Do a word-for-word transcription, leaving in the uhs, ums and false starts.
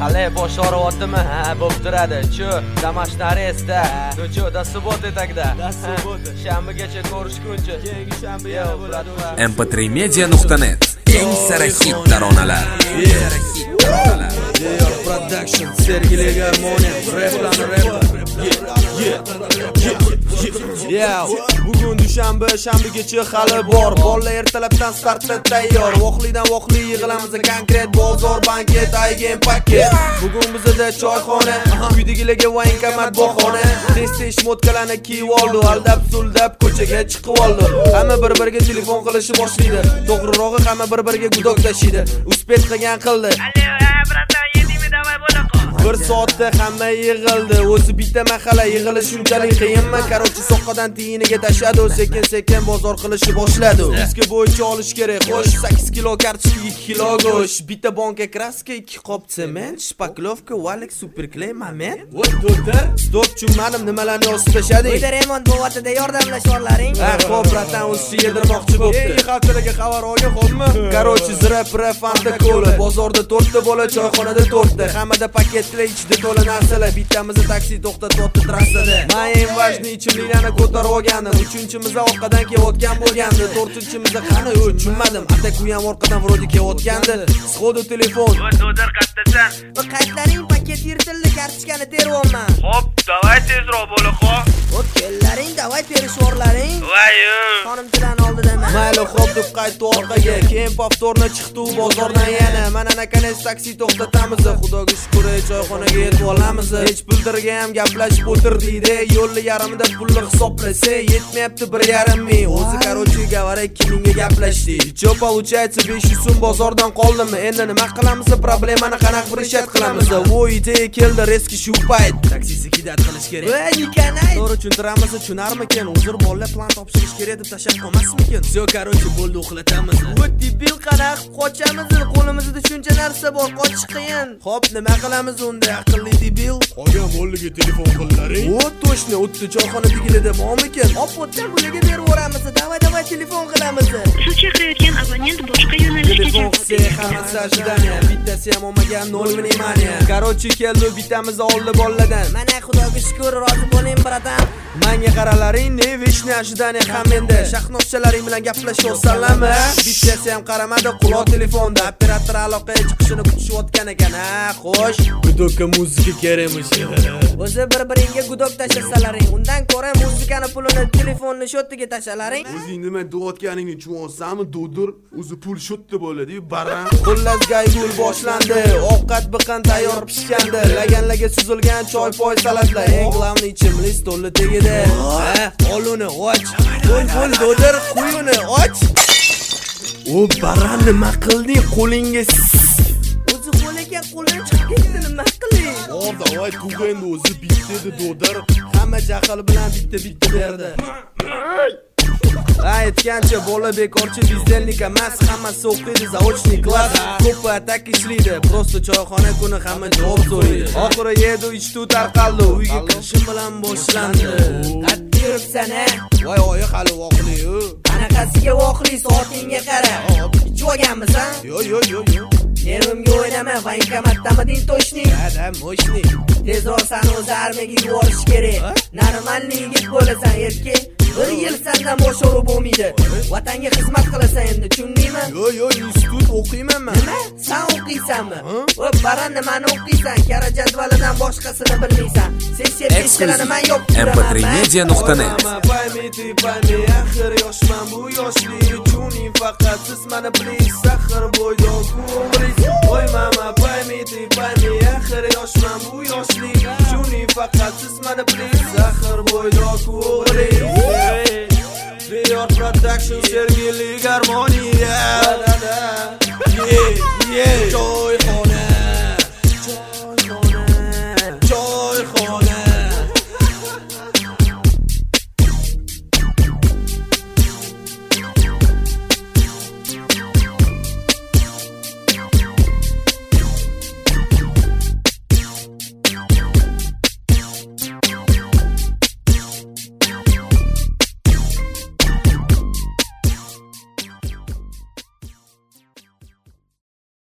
Qalay bosh og'riyaptimi? Ha, bo'lib turadi. Chu, Damashnaresda. Nu chu, da subota tagda. Da subota. Shanbagacha ko'rishguncha. Keyingi shanbaga bo'ladi. em p три media nuqta net eng sara hit taronalar. Diyor Production, Sergey Garmoniya, Replan Rap. Yeah, bugun dushanba, shanbagacha hali bor. Bolalar ertalabdan startda tayyor. Voqlidan voqli yig'ilamiz konkret bozor, banket, aygen paket. Bugun bizda choyxona, uydagilarga vayn kamat bahona. Tez-tez shmotkalarni kiyib oldi, aldab-suldab ko'chaga chiqib oldi. Hamma bir-biriga telefon qilishni boshlaydi. To'g'rirog'i hamma bir-biriga gudok tashiydi. Uspet qilgan qildi. Bir soatda hamma yig'ildi. O'zi bitta mahalla yig'ilish shunchalik qiyinmi? Qarochi soqqadan tiyiniga tashadi, sekin-sekin bozor qilishni boshladi. Bizga bo'yicha olish kerak. Xo'sh, sakkiz kilo kartoshka, ikki kilo go'sht, bitta banka kraska, ikki qop sement, shpaklovka, valik, superkley, moment. Voy do'tar, stop tushunmadim, nimalarni yozib tashading? Uyda remont bo'lyapti-da, yordamlashorlaring. Ha, xo'p, ratan o'zicha yedirmoqchi bo'pti. Ey, xalqlarga xabar olgan, xo'pmi? Qarochi zira-pira fanta ko'la, bozorda to'rtta bola, choyxonada to'rtta, hammada paket ichida to'la narsalar. Bittamizni taksi to'xtatib trassada. Men eng vajni ichimliklarni ko'tarib olgandim. Uchinchimiz orqadan kelayotgan bo'lgandi. To'rtinchimiz qani tushunmadim. Ataku ham orqadan vrodi kelayotgandi. Sxodu telefon. Do'dar qattasan. Va qaytlaring paket yirtildi, kartochkani teryapman. Hop, davay tezroq bo'la qol. Hop, kellaring, davay terishorlaring. Vayu. Xonimchidan oldidaman. Mayli, xo'p deb qaytdi orqaga. Keyin povtorni chiqdi u bozordan yana. Mana nakaniz taksi to'xtatamiz. Xudoga shukr, choyxonaga yetib olamiz. Hech bildirga ham gaplashib o'tirdiydi. Yo'lni yarimida pulni hisoblasa, yetmayapti bir yarim ming. O'zi qarochi gavara ikki mingga gaplashdi. Cho получается besh yuz so'm bozordan qoldimi? Endi nima qilamiz? Problemani qanaqa bir ishat qilamiz? Voy, idea keldi, reski shu payt. Taksisi kidat qilish kerak. Voy, nikanay. To'g'ri tushuntiramiz, tushunarmikan? Uzr bolalar plan topshirish kerak deb tashab qolmasmikin? Zo, qarochi bo'ldi, uxlatamiz. Voy, debil qanaqa qochamiz? Qo'limizda shuncha narsa bor, qochish qiyin. Xo'p, nima qilamiz unda? Aqlli debil. Qolgan bolaga telefon qillaring. O, to'shni, o'tdi choyxonadagilarda bormikin? Opotdan bularga berib yuboramiz. Davay, davay telefon qilamiz. Siz chaqirayotgan abonent boshqa yo'nalishga Telefon qilsa hammasi ajidaniya, bittasi ham olmagan nol vнимания. Qarochi keldi, bittamizni oldi boladan. Mana xudoga shukr, rozi bo'ling bratan. Menga qaralaring, ne veshni ajidaniya ham endi. Shahnoshchalaring bilan gaplashyapsanlarmi? Bittasi ham qaramadi, quloq telefonda. Operator aloqaga chiqishini kutishayotgan ekan. Ha, xo'sh. Gudokka muzika kerakmish. O'zi bir-biringga gudok tashlasalaring, undan ko'ra muzikani pulini telefonni shotiga tashalaring. O'zing nima deyotganingni tushunsanmi, do'dir? O'zi pul shotda bo'ladi, baran. Xullas gaygul boshlandi. Ovqat biqin tayyor pishgandi. Laganlarga suzilgan choy poy salatlar. Eng glavni ichimlik stolda tegida. Ha, ol uni, och. Qo'l qo'l do'dir, qo'y uni, och. O baran nima qilding qo'linga? O'zi qo'liga qo'ldan chiqib ketdi, nima qiling? Orda, voy, tug'endi o'zi bitta edi, do'dir. Hamma jahl bilan bitta-bitta berdi. Aytgancha bola bekorchi bizdelnik emas, hammasi o'qiydi zaochniy klass. Ko'p atak ishlaydi, prosta choyxona kuni hamma javob so'raydi. Oxiri yedi ichdi tarqaldi, uyga kirishim bilan boshlandi. Qattiq yuribsan-a? Voy, oyi hali voqli-yu. Qanaqasiga voqli, soatingga qara. Ichib olganmisan? Yo, yo, yo, yo. Nervimga o'ynama, bankomatdamading to'shning. Ha, mo'shni. Tezroq sani o'zi armiyaga yuborish kerak. Normalniy yigit bo'lasan, erkak. Bir yil sendan boshqaruv bo'lmaydi. Vatanga xizmat qilasan endi, tushundingmi? Yo, yo, institut o'qiyman men. Nima? Sen o'qiysanmi? Voy, baran nimani o'qiysan? Kara jadvalidan boshqasini bilmaysan. Sessiya testlarini men yopib em p три media nuqta net Paymeti, payme, axir yoshman bu yoshlik uchun faqat siz meni bilasiz, axir bo'ydoq umringiz. Voy mama, paymeti, payme, axir yoshman bu yoshlik uchun faqat siz meni bilasiz, axir bo'ydoq umringiz. Diyor Production